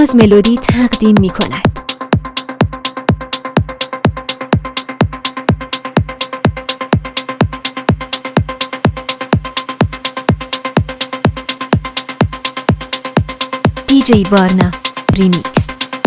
باز ملودی تقدیم می کند. دیجی وارنا ریمیکس.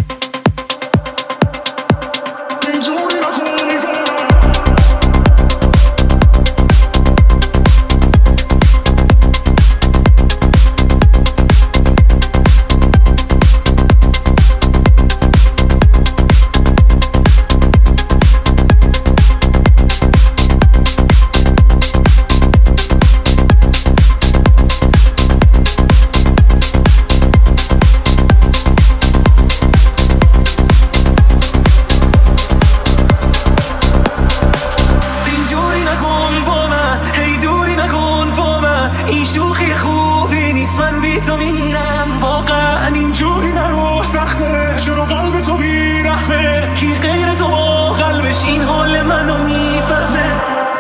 من بی تو میمیرم، واقعا اینجوری نرو، سخته چرا قلب تو بیرحمه، کی غیر تو با قلبش این حال منو میفهمه.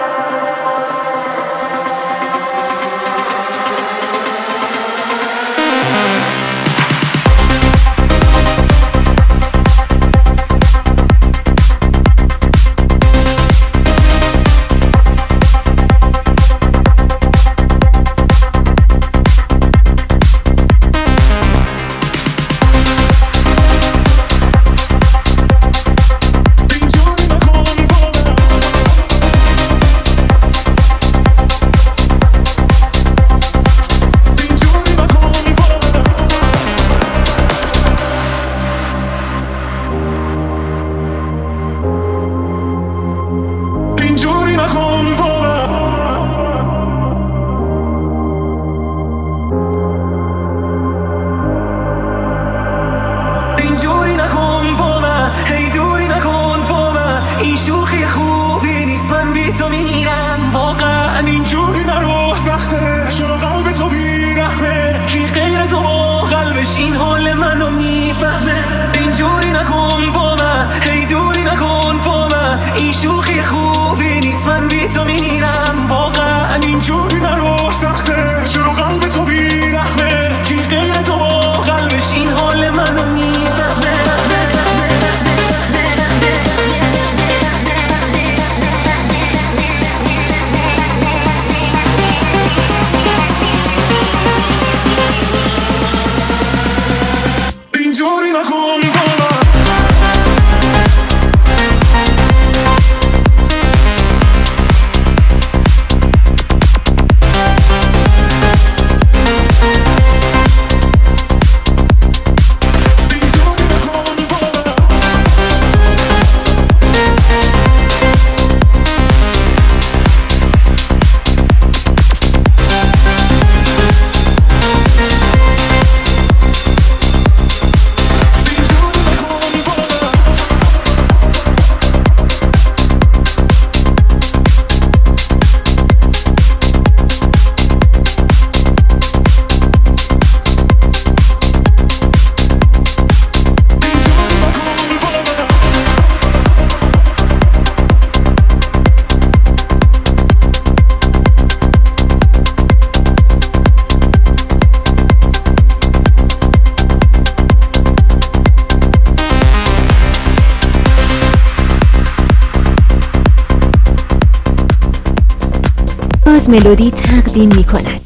اینجوری نکن با من، هی دوری نکن با من، این شوخی خوبی نیست، من بی تو میمیرم، واقعا اینجوری نرو، سخته چرا قلب تو بیرحمه، کی غیر تو با قلبش این حال منو میفهمه. اینجوری نکن با من، هی دوری نکن با من، این شوخی خوبی نیست، من بی تو میمیرم، واقعا اینجوری نرو، سخته چرا قلب تو بیرحمه، کی غیر تو با قلبش این حال منو میفهمه. اینجوری نکن با من. باز ملودی تقدیم می کند.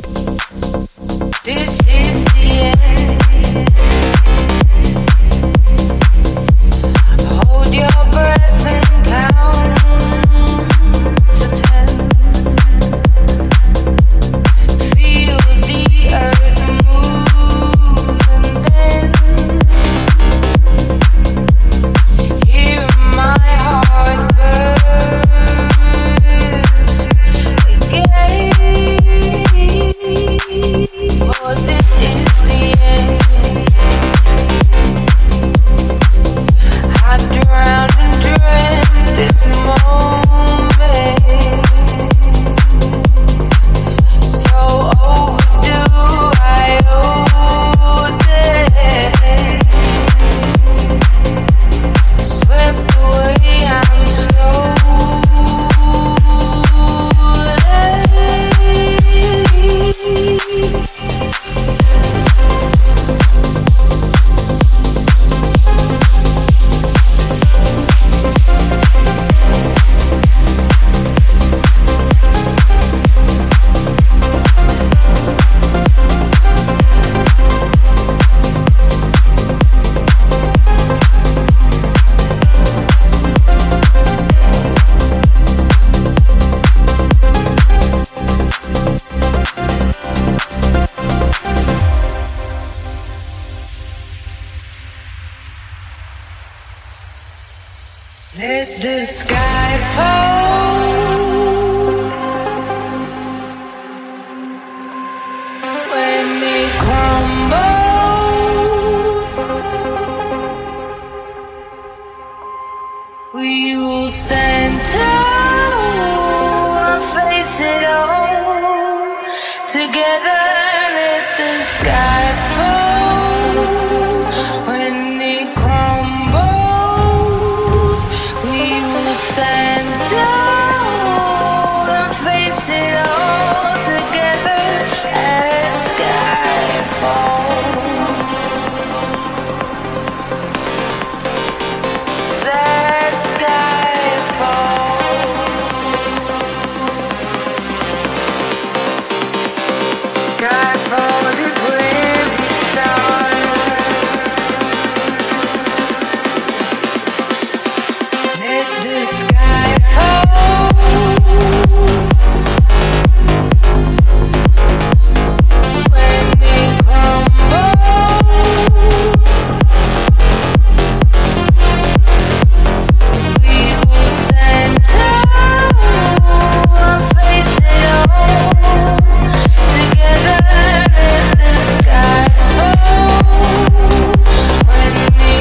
the sky fall when it crumbles. We will stand tall and face it all together. Let the sky fall when it crumbles. We will stand tall and face it all together. Let sky fall. That sky fall. Skyfall is where we start. Let the sky fall when it crumbles. We will stand tall and face it all together. Let the sky fall when it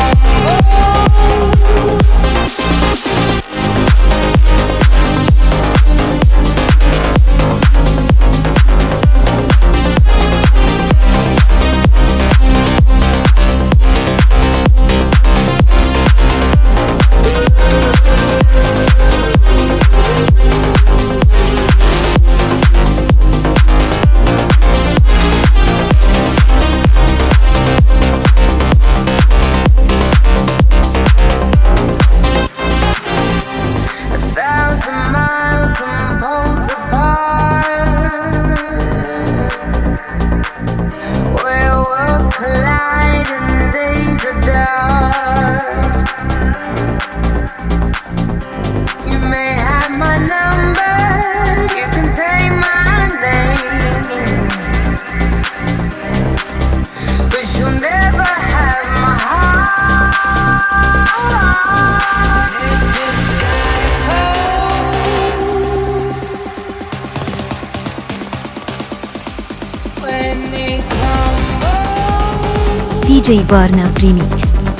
crumbles. DJ Barna Remix.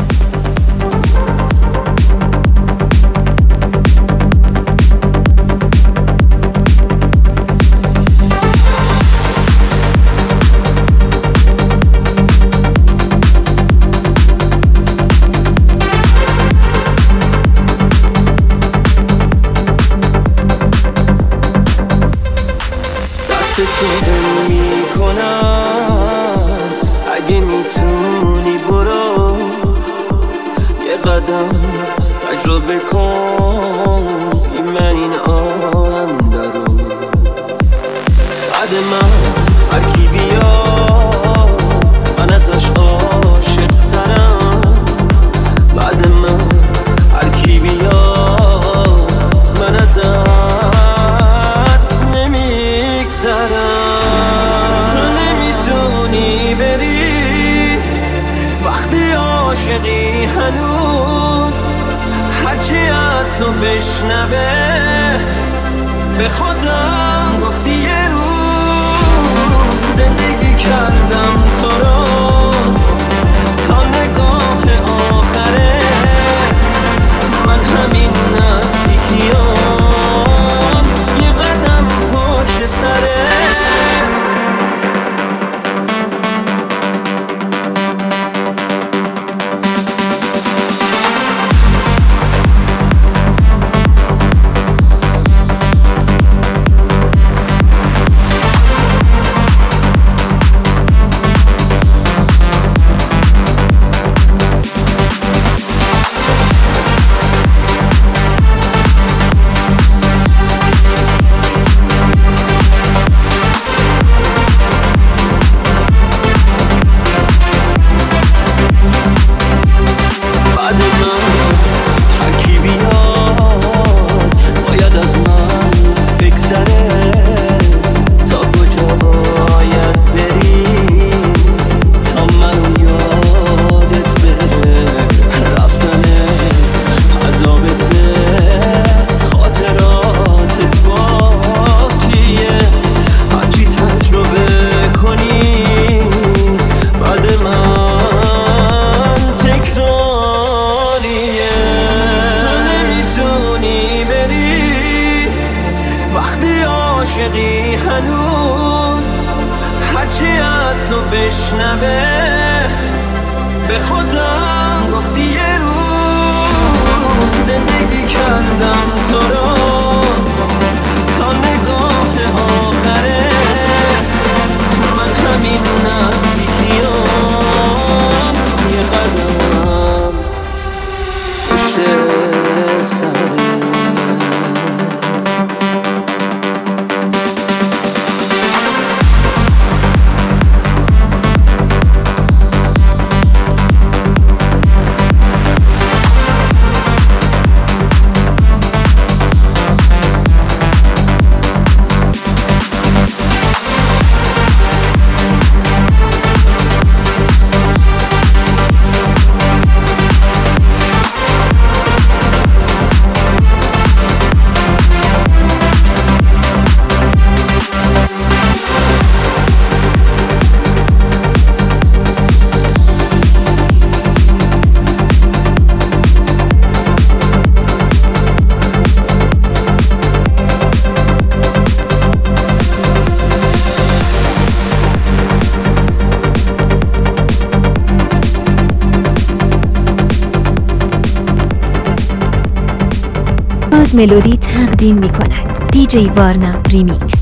تجربه کن بی من این آینده رو. بعد من هر کی بیاد من ازش عاشق ترم. بعد من هر کی بیاد من ازت نمیگذرم. تو نمیتونی بری وقتی عاشقی هنوز. هرچی از تو بشنوه به خودم گفتی یه روز زندگی کردم تو رو تا نگاه آخرت. من همین نزدیکیام یه قدم پشت سرت. عاشقی هنوز هرچی از تو بشنوه به خودم گفتی یه روز زندگی کردم تو رو تا نگاه آخره من همین نزدیکیام یه قدم پشت سرت. باز ملودی تقدیم می کند دیجی وارنا ریمیکس.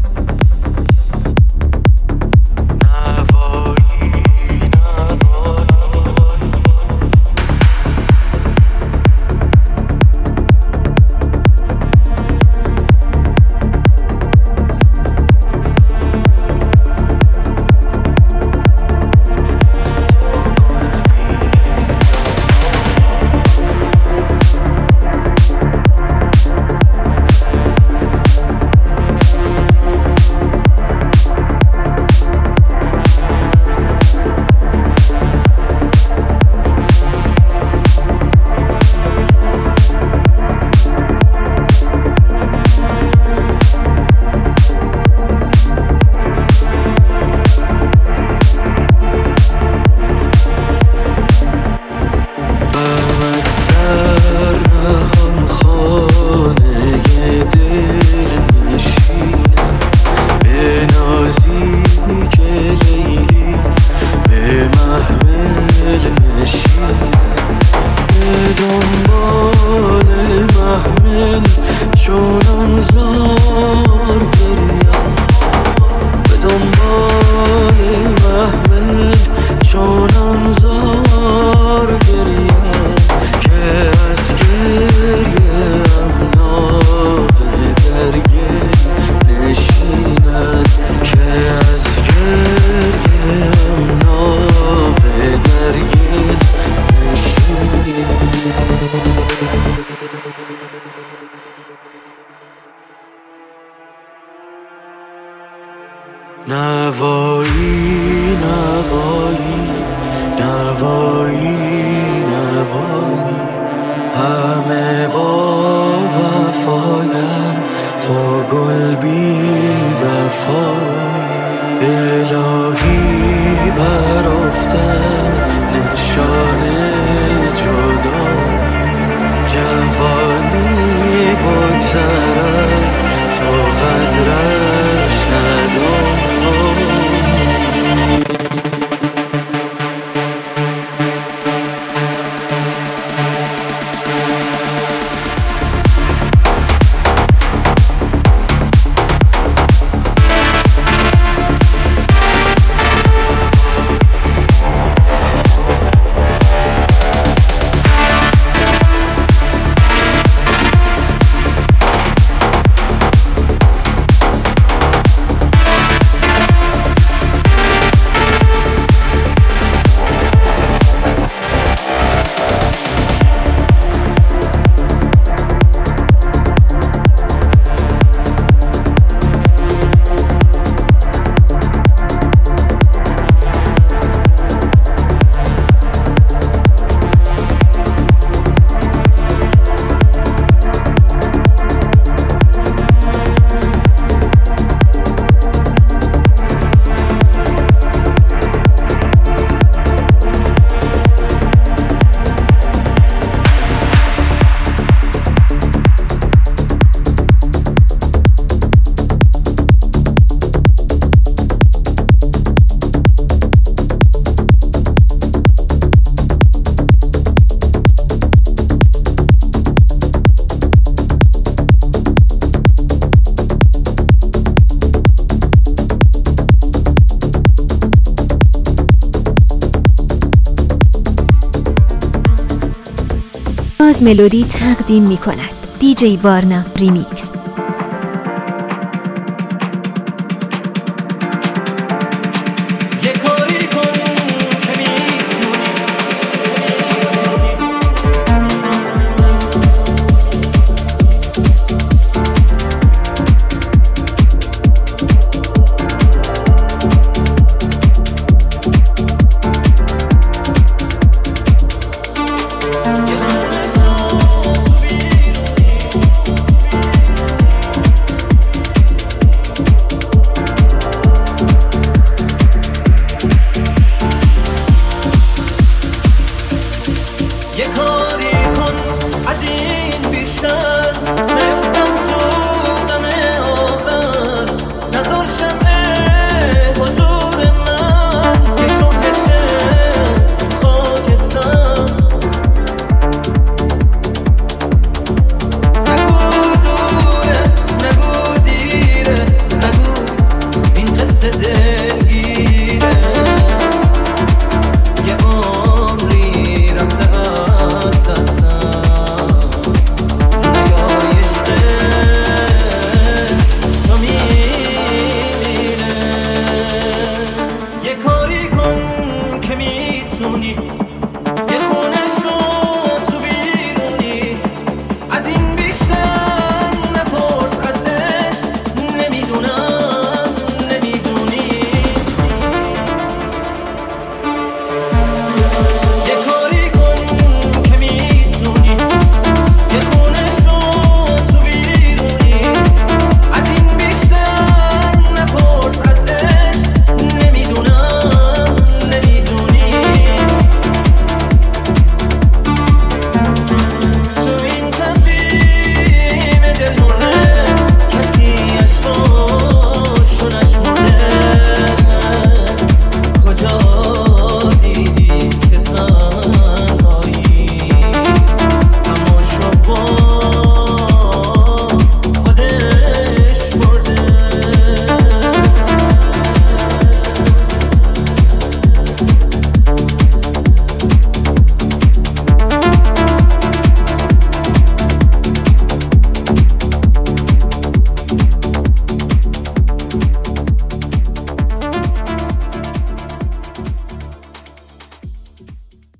نوایی نوایی نوایی نوایی همه با وفاین تو گل بی وفایی الهی بر افتد نشان جدایی جوانی بگذرد تو قدرش نداری ملودی تقدیم می کند. دیجی وارنا ریمیکس.